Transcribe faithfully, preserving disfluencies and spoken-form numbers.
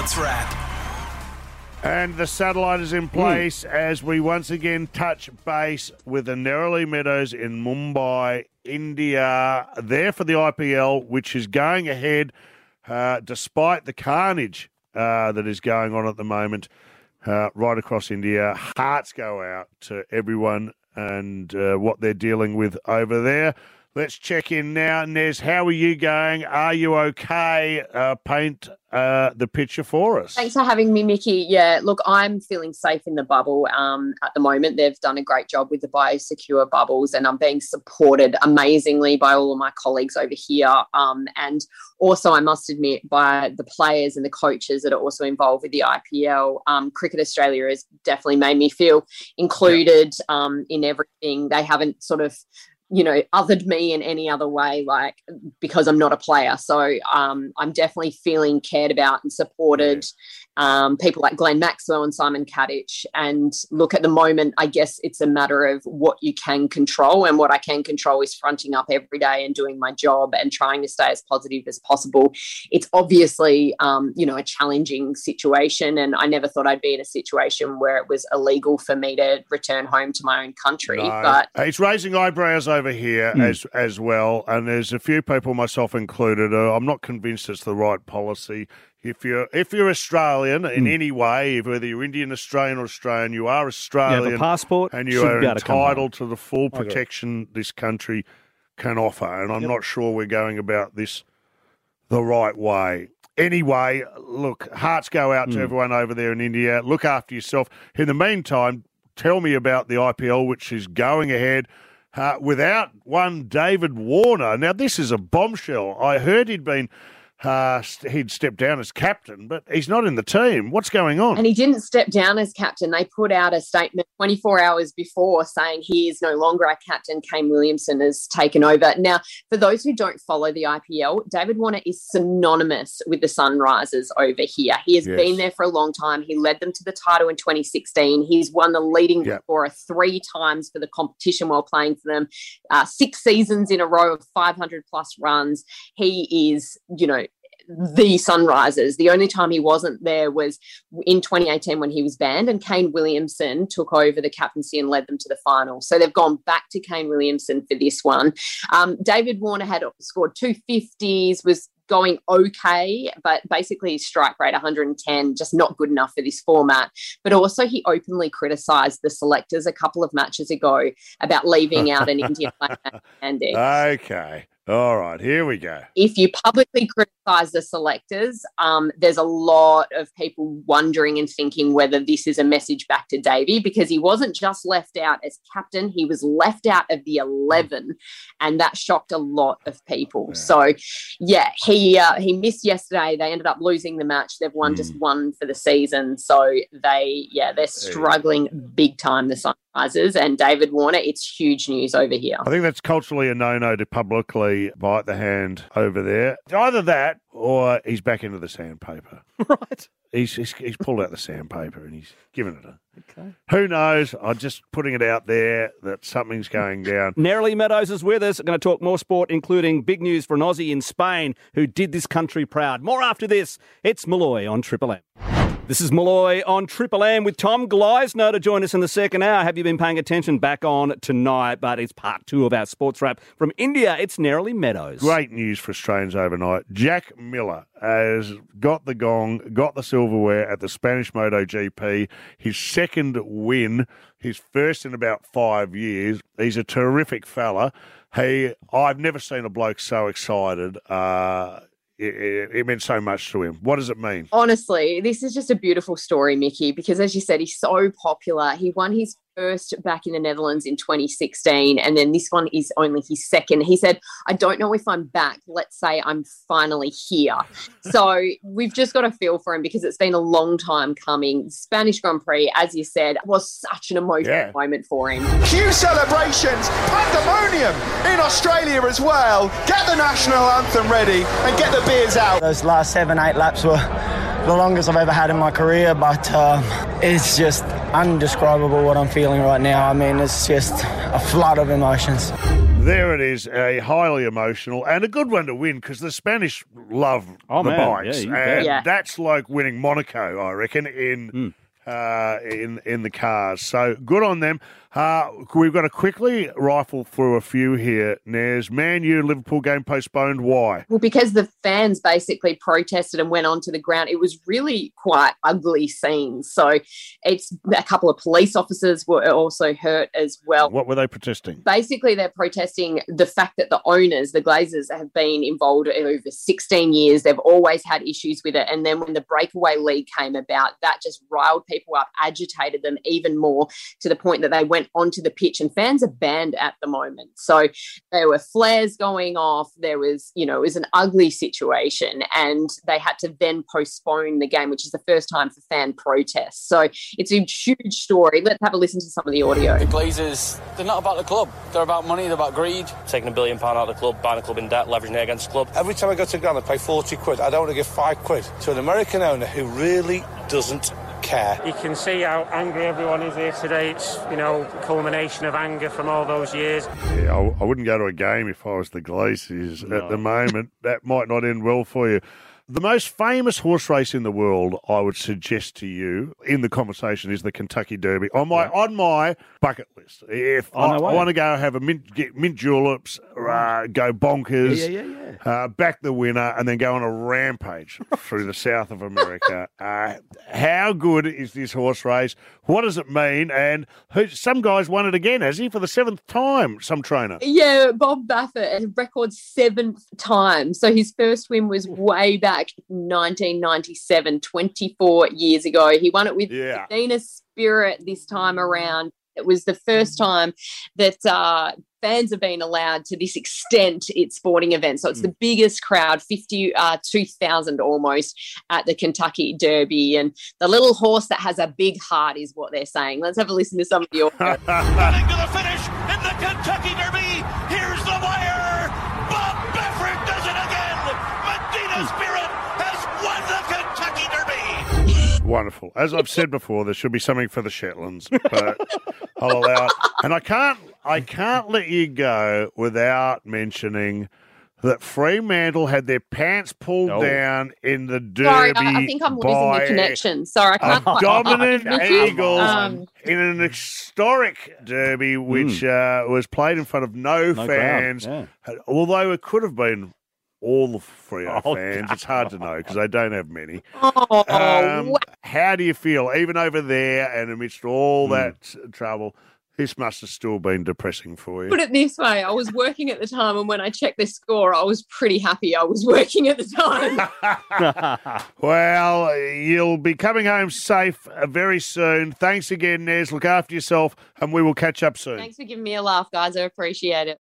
Sports Wrap. And the satellite is in place mm. as we once again touch base with the Neroli Meadows in Mumbai, India. There for the I P L, which is going ahead uh, despite the carnage uh, that is going on at the moment uh, right across India. Hearts go out to everyone and uh, what they're dealing with over there. Let's check in now. Nez, how are you going? Are you okay? Uh, paint uh, the picture for us. Thanks for having me, Mickey. Yeah, look, I'm feeling safe in the bubble um, at the moment. They've done a great job with the biosecure bubbles, and I'm being supported amazingly by all of my colleagues over here. Um, and also, I must admit, by the players and the coaches that are also involved with the I P L. Um, Cricket Australia has definitely made me feel included um, in everything. They haven't sort of you know, othered me in any other way, like, because I'm not a player. So um, I'm definitely feeling cared about and supported. Um, people like Glenn Maxwell and Simon Kadich. And look, at the moment, I guess it's a matter of what you can control. And what I can control is fronting up every day and doing my job and trying to stay as positive as possible. It's obviously, um, you know, a challenging situation. And I never thought I'd be in a situation where it was illegal for me to return home to my own country. No. But it's raising eyebrows over here mm. as as well. And there's a few people, myself included, uh, I'm not convinced it's the right policy. If you're if you're Australian in mm. any way, whether you're Indian, Australian, or Australian, you are Australian. You have a passport, and you are entitled to, to the full protection this country can offer. And I'm yep. not sure we're going about this the right way. Anyway, look, hearts go out mm. to everyone over there in India. Look after yourself. In the meantime, tell me about the I P L, which is going ahead uh, without one David Warner. Now, this is a bombshell. I heard he'd been... Uh, he'd stepped down as captain, but he's not in the team. What's going on? And he didn't step down as captain. They put out a statement twenty-four hours before saying he is no longer our captain. Kane Williamson has taken over. Now, for those who don't follow the I P L, David Warner is synonymous with the Sunrisers over here. He has yes. been there for a long time. He led them to the title in twenty sixteen. He's won the leading yep. scorer three times for the competition while playing for them. Uh, six seasons in a row of five hundred plus runs. He is, you know, the Sunrisers. The only time he wasn't there was in twenty eighteen when he was banned, and Kane Williamson took over the captaincy and led them to the final. So they've gone back to Kane Williamson for this one. Um, David Warner had scored two fifties, was going okay, but basically his strike rate one hundred ten, just not good enough for this format. But also he openly criticised the selectors a couple of matches ago about leaving out an Indian player standing. Okay. All right, here we go. If you publicly criticise the selectors, um, there's a lot of people wondering and thinking whether this is a message back to Davey, because he wasn't just left out as captain, he was left out of the eleven, and that shocked a lot of people. Yeah. So, yeah, he uh, he missed yesterday. They ended up losing the match. They've won mm. just one for the season. So they, yeah, they're struggling big time, the Sunrisers, and David Warner, it's huge news over here. I think that's culturally a no-no to publicly bite the hand over there. Either that or he's back into the sandpaper. Right. He's, he's he's pulled out the sandpaper and he's given it a... Okay. Who knows? I'm just putting it out there that something's going down. Neroli Meadows is with us. I'm going to talk more sport, including big news for an Aussie in Spain who did this country proud. More after this. It's Malloy on Triple M. This is Malloy on Triple M with Tom Gleisner to join us in the second hour. Have you been paying attention? Back on tonight, but it's part two of our sports wrap. From India, it's Neroli Meadows. Great news for Australians overnight. Jack Miller has got the gong, got the silverware at the Spanish MotoGP. His second win, his first in about five years. He's a terrific fella. He, I've never seen a bloke so excited. Uh It, it meant so much to him. What does it mean? Honestly, this is just a beautiful story, Mickey, because as you said, he's so popular. He won his first back in the Netherlands in twenty sixteen, and then this one is only his second. He said, I don't know if I'm back. Let's say I'm finally here. So we've just got to feel for him because it's been a long time coming. Spanish Grand Prix, as you said, was such an emotional yeah. moment for him. Huge celebrations, pandemonium in Australia as well. Get the national anthem ready and get the beers out. Those last seven, eight laps were the longest I've ever had in my career, but um, it's just undescribable what I'm feeling right now. I mean, it's just a flood of emotions. There it is, a highly emotional and a good one to win because the Spanish love Oh, the man. bikes, Yeah, you bet. and Yeah. that's like winning Monaco, I reckon, in Mm. uh, in in the cars. So good on them. Uh, we've got to quickly rifle through a few here. Nez, Man U Liverpool game postponed. Why? Well, because the fans basically protested and went onto the ground. It was really quite ugly scenes. So it's a couple of police officers were also hurt as well. What were they protesting? Basically, they're protesting the fact that the owners, the Glazers, have been involved over sixteen years. They've always had issues with it. And then when the breakaway league came about, that just riled people up, agitated them even more to the point that they went onto the pitch, and fans are banned at the moment. So there were flares going off. There was, you know, it was an ugly situation, and they had to then postpone the game, which is the first time for fan protests. So it's a huge story. Let's have a listen to some of the audio. The Glazers, they're not about the club. They're about money, they're about greed. Taking a billion pound out of the club, buying a club in debt, leveraging it against the club. Every time I go to ground, I pay forty quid. I don't want to give five quid to an American owner who really doesn't care. You can see how angry everyone is here today. It's, you know, a culmination of anger from all those years. Yeah, I, I wouldn't go to a game if I was the Glazers No. at the moment. That might not end well for you. The most famous horse race in the world, I would suggest to you, in the conversation, is the Kentucky Derby. On my on my bucket list, if Oh, I, no way. I want to go have a mint, get mint juleps, uh, go bonkers, Yeah, yeah, yeah, yeah. Uh, back the winner, and then go on a rampage through the south of America. Uh, how good is this horse race? What does it mean? And who, some guys won it again, has he, for the seventh time? Some trainer. Yeah, Bob Baffert, a record seventh time. So his first win was way back in nineteen ninety-seven, twenty-four years ago. He won it with Yeah. Athena Spirit this time around. It was the first time that uh, fans have been allowed to this extent at sporting events. So it's the biggest crowd, fifty-two thousand almost, at the Kentucky Derby. And the little horse that has a big heart is what they're saying. Let's have a listen to some of the audio. Running to the finish in the Kentucky Derby. Here's the wire. Bob Baffert does it again. Medina Spirit has won the Kentucky Derby. Wonderful. As I've said before, there should be something for the Shetlands, but I'll allow it. And I can't, I can't let you go without mentioning that Fremantle had their pants pulled Oh. down in the Derby. Sorry, I, I think I'm losing by the connection. Sorry, I a can't quite. dominant Mickey, Eagles um, in an historic Derby, which uh, was played in front of no, No fans. crowd, Although it could have been all the Freo Oh, fans. It's hard to know because they don't have many. Oh, Um, wow. how do you feel, even over there and amidst all Hmm. that trouble? This must have still been depressing for you. Put it this way, I was working at the time, and when I checked the score, I was pretty happy I was working at the time. Well, you'll be coming home safe uh, very soon. Thanks again, Nez. Look after yourself, and we will catch up soon. Thanks for giving me a laugh, guys. I appreciate it.